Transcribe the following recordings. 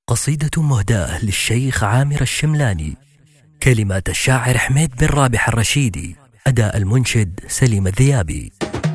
قصيدة مهداة للشيخ عامر الشملاني، كلمات الشاعر حميد بن رابح الرشيدي، أداء المنشد سليم الذيابي.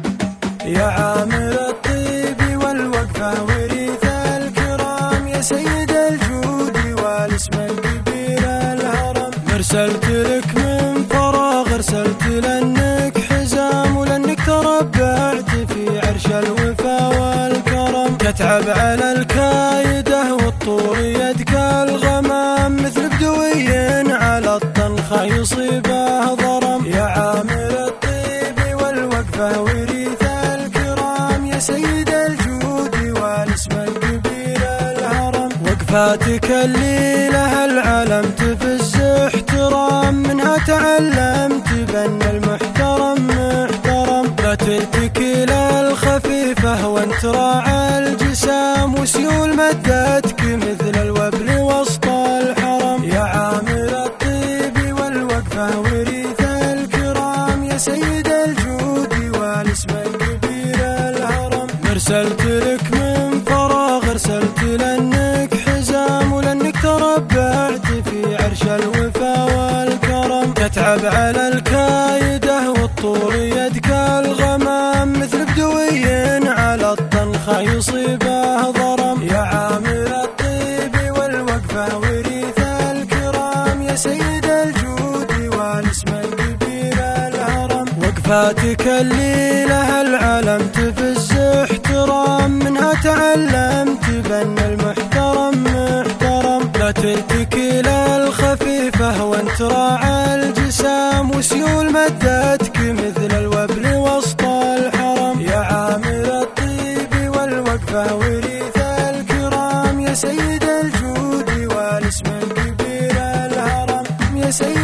يا عامر الطيب والوقفة وريث الكرام، يا سيد الجود والاسم الكبير الهرم، مرسلت لك من فراغ ارسلت لأنك حزام، ولأنك تربعت في عرش الوفا والكرم، تتعب على الكايدة والطور يدك الغمام، مثل بدوي على الطنخة يصيبه ضرم. يا عامر الطيب والوقفة وريث الكرام، يا سيد الجود والاسم الكبير الهرم، وقفاتك اللي لها العالم تفز احترام، منها تعلمت بأن المحترم محترم، لا تلتكي للخفيفة وانت راعى الجسام، وسيول مدتك مثل الوبل وسط الحرم. يا عامر الطيب والوقفة وريث الكرام، يا سيد الجود والاسم الكبير الهرم، مرسلت لك من فراغ ارسلت لأنك حزام، ولأنك تربعت في عرش الوفا والكرم، تتعب على الكايدة والطول يدك الغمام، مثل بدوي على الطنخة يصيبه ضرم. يا عامر الطيب والوقفة وريث الكرام، يا سيد الجود والاسم الكبير الهرم، وقفاتك اللي لها العالم تفز احترام، منها تعلمت بأن المحترم محترم، لا تلتكي للخفيفة وانت راعى الجسام، وسيول مدتك مثل الوبل وسط الحرم. يا عامر الطيب والوقفة وريث الكرام، يا سيد الجود والاسم الكبير الهرم، يا سيد